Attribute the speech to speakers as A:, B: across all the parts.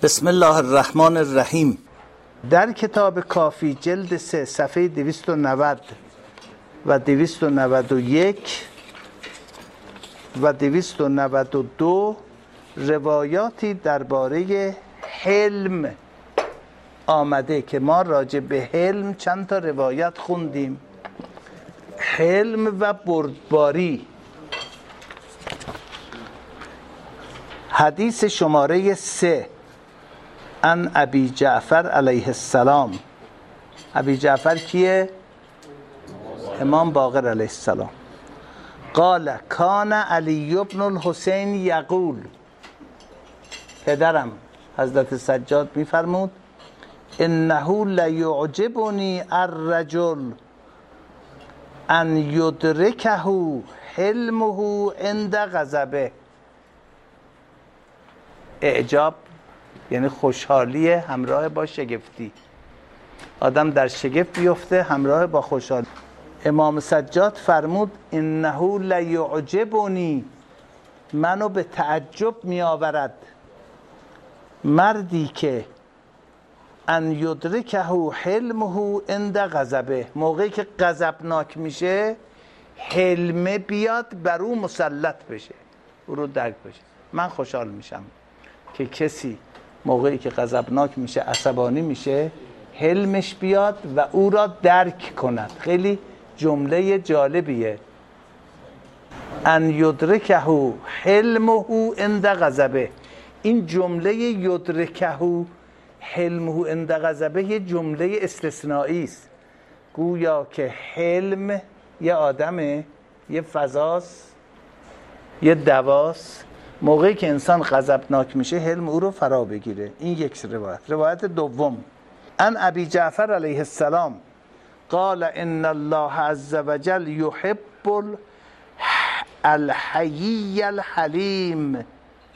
A: بسم الله الرحمن الرحیم. در کتاب کافی جلد 3 صفحه 290 و 291 و 292 روایاتی درباره حلم آمده که ما راجع به حلم چند تا روایت خوندیم. حلم و بردباری. حدیث شماره 3 عن ابی جعفر علیه السلام. ابی جعفر کیه؟ امام باقر علیه السلام. قال کان علی بن الحسین یقول، پدرم حضرت سجاد میفرمود انه لیعجبنی الرجل ان یدرکه حلمه عند غضبه. اعجاب یعنی خوشحالی همراه با شگفتی. آدم در شگفت بیفته همراه با خوشحالی. امام سجاد فرمود انه لیعجبنی، منو به تعجب می آورد مردی که ان یدرکه حلمه عند غضبه، موقعی که غضبناک میشه حلمه بیاد بر او مسلط بشه، او رو درک بشه. من خوشحال میشم که کسی موقعی که غضبناک میشه، عصبانی میشه، حلمش بیاد و او را درک کند. خیلی جمله جالبیه. ان یدرکه حلمه عند غضبه. این جمله یدرکه حلمه عند غضبه یه جمله استثنایی است. گویا که حلم یه آدمه، یه فضاست، یه دواست. موقعی که انسان غضبناک میشه حلم او رو فرا بگیره. این یک روایت. روایت دوم ان ابی جعفر علیه السلام قال ان الله عز وجل یحب الحیی الحلیم.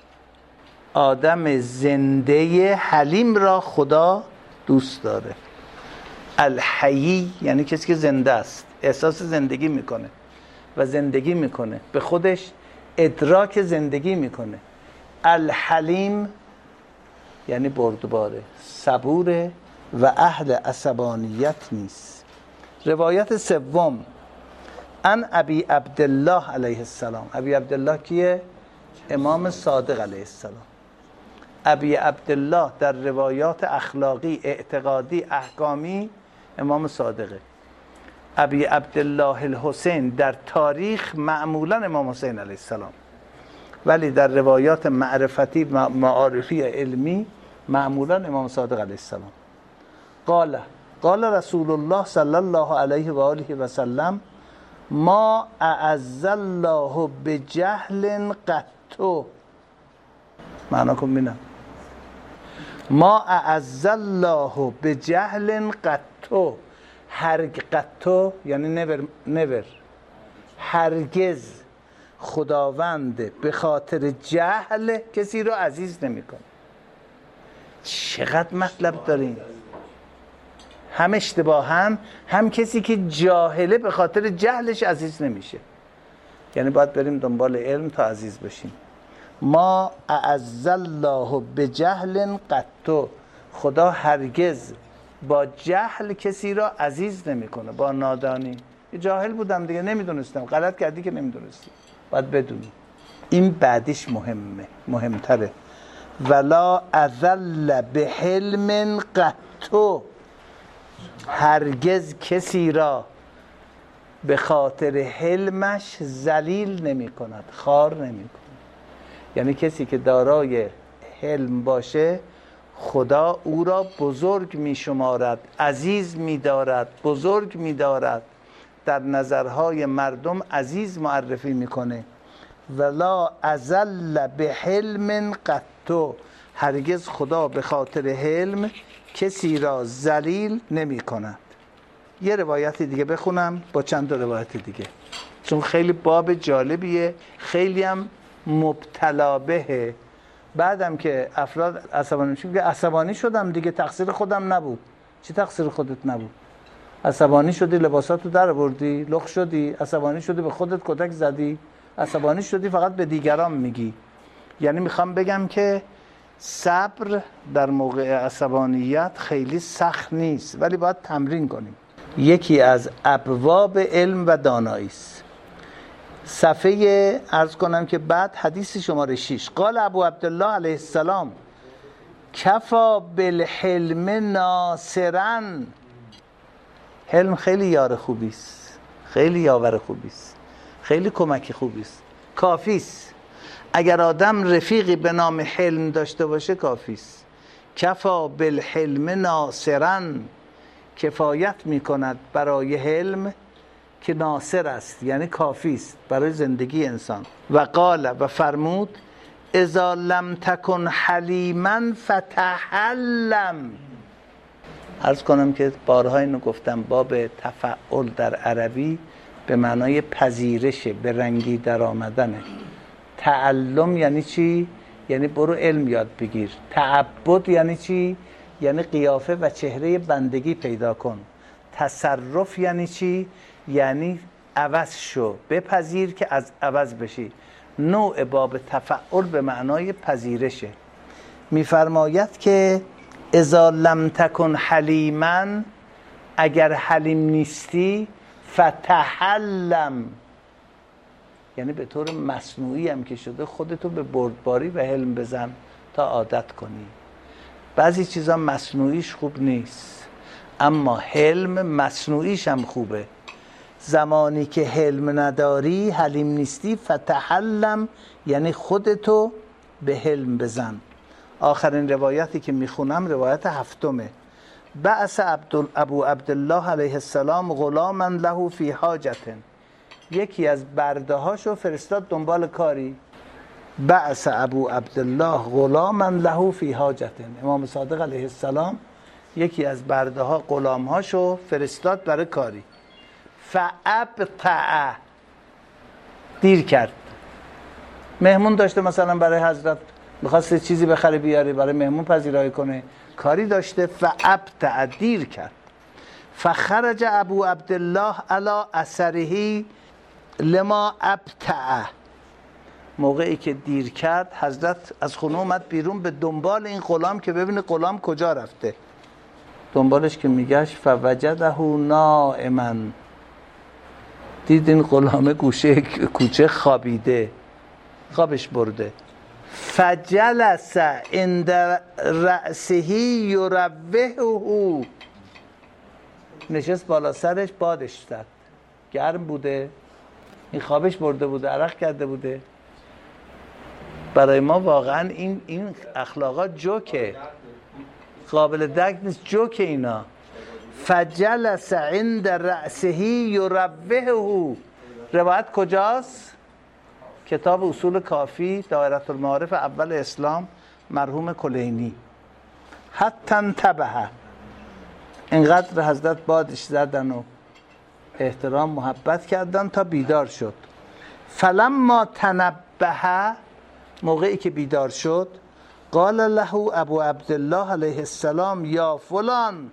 A: آدم زنده حلیم را خدا دوست داره. الحیی یعنی کسی که زنده است، احساس زندگی میکنه و زندگی میکنه، به خودش ادراک زندگی میکنه. الحلیم یعنی بردباره، صبوره و اهل عصبانیت نیست. روایت سوم ان ابی عبدالله علیه السلام. ابی عبدالله کیه؟ امام صادق علیه السلام. ابی عبدالله در روایات اخلاقی، اعتقادی، احکامی امام صادقه. ابی عبدالله الحسین در تاریخ معمولا امام حسین علیه السلام، ولی در روایات معرفتی معارفی علمی معمولا امام صادق علیه السلام. قال رسول الله صلی الله علیه و آله و سلم ما اعز الله بجهل قط. معنا کن ببینم. ما اعز الله بجهل قط. قط یعنی never. هرگز خداوند به خاطر جهل کسی رو عزیز نمیکنه. چقدر مطلب داریم. هم اشتباهن، هم کسی که جاهله به خاطر جهلش عزیز نمیشه. یعنی باید بریم دنبال علم تا عزیز بشیم. ما اعز الله بجهل قط. خدا هرگز با جهل کسی را عزیز نمیکنه، با نادانی. جاهل بودم دیگه، نمیدونستم، غلط کردی که نمیدونستی، باید بدونی. این بعدیش مهمتره. ولا اذل بحلم قط. هرگز کسی را به خاطر حلمش ذلیل نمی کند، خوار نمی کند. یعنی کسی که دارای حلم باشه خدا او را بزرگ می شمارد، عزیز می دارد، بزرگ می دارد، در نظرهای مردم عزیز معرفی می کنه. ولا اذل بحلم قط. هرگز خدا به خاطر حلم کسی را ذلیل نمی کند. یه روایت دیگه بخونم با چند تا روایت دیگه، چون خیلی باب جالبیه، خیلی هم مبتلا بهه. بعدم که افراد عصبانی میشن که عصبانی شدم دیگه، تقصیر خودم نبود. چی تقصیر خودت نبود؟ عصبانی شدی لباساتو در آوردی، لخ شدی، عصبانی شدی به خودت کتک زدی، عصبانی شدی فقط به دیگران میگی. یعنی میخوام بگم که صبر در موقع عصبانیت خیلی سخت نیست، ولی باید تمرین کنیم. یکی از ابواب علم و دانایی است. صفحه عرض کنم که بعد حدیث شماره 6 قال ابو عبدالله علیه السلام کفا بالحلم ناصرا. حلم خیلی یار خوبی است، خیلی یاور خوبی است، خیلی کمک خوبی است، کافی است. اگر آدم رفیقی به نام حلم داشته باشه کافی است. کفا بالحلم ناصرا، کفایت میکند برای حلم که ناصر است، یعنی کافی است برای زندگی انسان. و قال، و فرمود اذا لم تکن حلیما فتحلم. عرض کنم که بارها اینو گفتم، باب تفعل در عربی به معنای پذیرشه، به رنگی در آمدنه. تعلم یعنی چی؟ یعنی برو علم یاد بگیر. تعبد یعنی چی؟ یعنی قیافه و چهره بندگی پیدا کن. تصرف یعنی چی؟ یعنی عوض شو، بپذیر که از عوض بشی. نوع باب تفعل به معنای پذیرشه. میفرماید که اذا لم تکن حلیما، اگر حلیم نیستی، فتحلم، یعنی به طور مصنوعی هم که شده خودتو به بردباری و حلم بزن تا عادت کنی. بعضی چیزا مصنوعیش خوب نیست، اما حلم مصنوعیش هم خوبه. زمانی که حلم نداری، حلیم نیستی، فتحلم یعنی خودتو به حلم بزن. آخرین روایتی که میخونم روایت 7. بعث ابو عبدالله علیه السلام غلاما له فی حاجة. یکی از برده هاشو فرستاد دنبال کاری. بعث ابو عبدالله غلاما له فی حاجة. امام صادق علیه السلام یکی از برده ها غلام هاشو فرستاد برای کاری. فابطأ، دیر کرد. مهمون داشته مثلا برای حضرت، میخواست چیزی بخره بیاره برای مهمون پذیرایی کنه، کاری داشته. فابطأ، دیر کرد. فخرج ابو عبدالله علی اثره لما ابطأ. موقعی که دیر کرد حضرت از خونه اومد بیرون به دنبال این غلام که ببینه غلام کجا رفته. دنبالش که میگشت فوجده نائما، دید این غلام گوشه کوچه خوابیده، خوابش برده. فجلس عند رأسه یروحه، نشست بالا سرش بادش زد. گرم بوده، این خوابش برده بوده، عرق کرده بوده. برای ما واقعا این اخلاقات جوکه، قابل درک نیست، جوکه اینا. فجلس عند رأسه یروحه. روایت کجاست؟ کتاب اصول کافی، دایره المعارف اول اسلام، مرحوم کلینی. حتی انتبه، اینقدر حضرت بادش زدن و احترام محبت کردن تا بیدار شد. فلما تنبه، موقعی که بیدار شد، قال له ابو عبدالله علیه السلام یا فلان،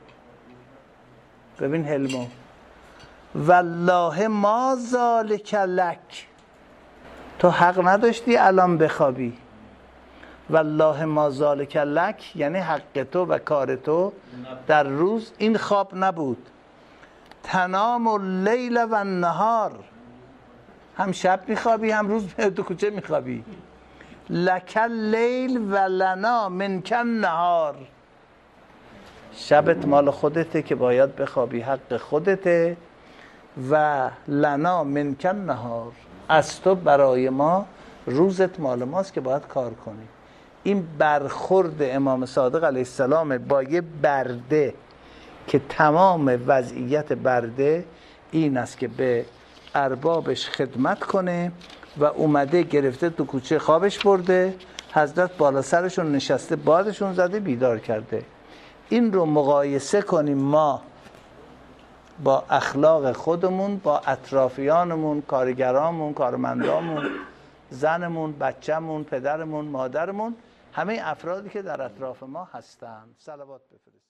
A: ببین حلمو، والله ما ذالک لک، تو حق نداشتی الان بخوابی. والله ما ذالک لک یعنی حق تو و کار تو در روز این خواب نبود. تنام اللیل و النهار، هم شب میخوابی هم روز تو کوچه میخوابی. لک اللیل و لنا منک النهار، شبت مال خودته که باید بخوابی، حق خودته. و لنا منک النهار، از تو برای ما، روزت مال ماست که باید کار کنی. این برخورد امام صادق علیه السلام با یه برده که تمام وضعیت برده این است که به اربابش خدمت کنه و اومده گرفته تو کوچه خوابش برده، حضرت بالا سرشون نشسته بادشون زده بیدار کرده. این رو مقایسه کنیم ما با اخلاق خودمون، با اطرافیانمون، کارگرامون، کارمندامون، زنمون، بچه‌مون، پدرمون، مادرمون، همه افرادی که در اطراف ما هستن. صلوات بفرستید.